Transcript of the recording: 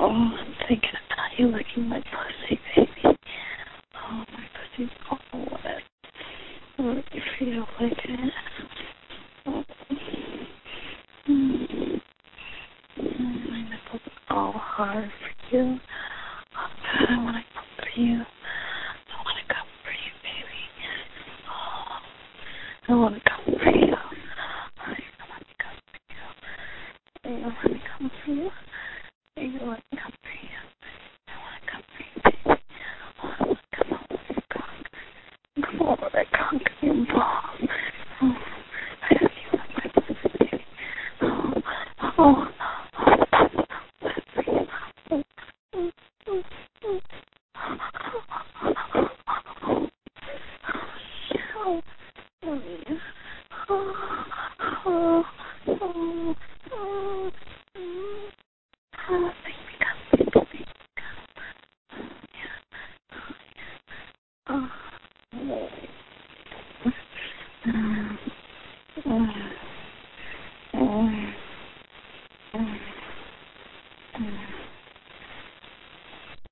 I'm thinking about you licking my pussy, baby. Oh, my pussy's all wet. Let me feel like it. My nipples are all hard for you. I want to come for you. I want to come for you, baby. Oh, I want to come for you. I want to come for you. I want to come for you. I want to come for you. I want to come for you, baby. Oh, I want to come over your cock. Come over that cock and your ball. Oh, I have you on my pussy, baby. Oh.